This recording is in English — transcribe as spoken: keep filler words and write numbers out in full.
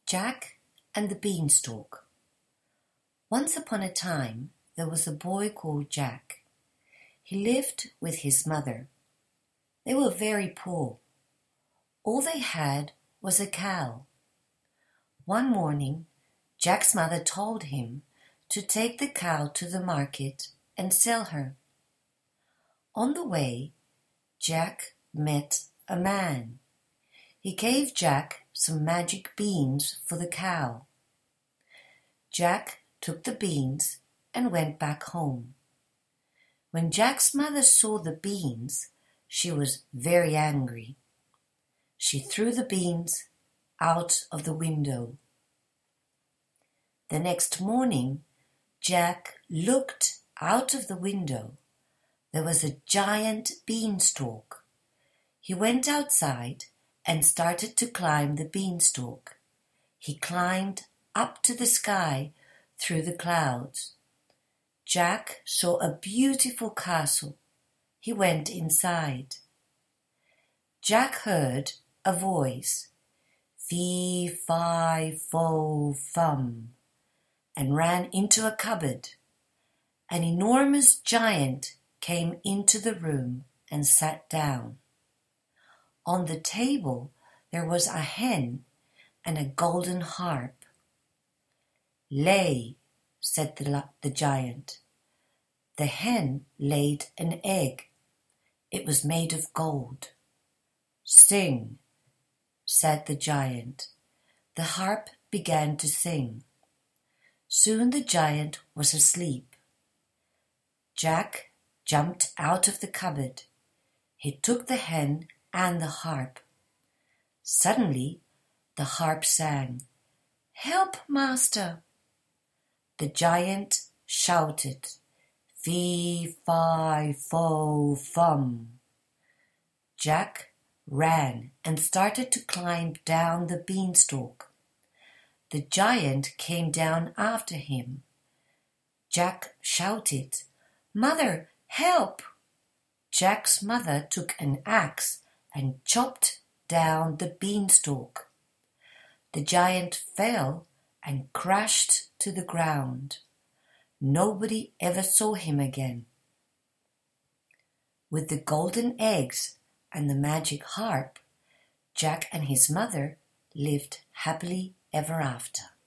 Jack and the Beanstalk. Once upon a time, there was a boy called Jack. He lived with his mother. They were very poor. All they had was a cow. One morning, Jack's mother told him to take the cow to the market and sell her. On the way, Jack met a man. He gave Jack some magic beans for the cow. Jack took the beans and went back home. When Jack's mother saw the beans, she was very angry. She threw the beans out of the window. The next morning, Jack looked out of the window. There was a giant beanstalk. He went outside and started to climb the beanstalk. He climbed up to the sky through the clouds. Jack saw a beautiful castle. He went inside. Jack heard a voice, fee, fi, fo, fum, and ran into a cupboard. An enormous giant came into the room and sat down. On the table there was a hen and a golden harp. Lay, said the, the giant. The hen laid an egg. It was made of gold. Sing, said the giant. The harp began to sing. Soon the giant was asleep. Jack jumped out of the cupboard. He took the hen and the harp. Suddenly, the harp sang, "Help, master!" The giant shouted, "Fee, fi, fo, fum." Jack ran and started to climb down the beanstalk. The giant came down after him. Jack shouted, "Mother, help!" Jack's mother took an axe and chopped down the beanstalk. The giant fell and crashed to the ground. Nobody ever saw him again. With the golden eggs and the magic harp, Jack and his mother lived happily ever after.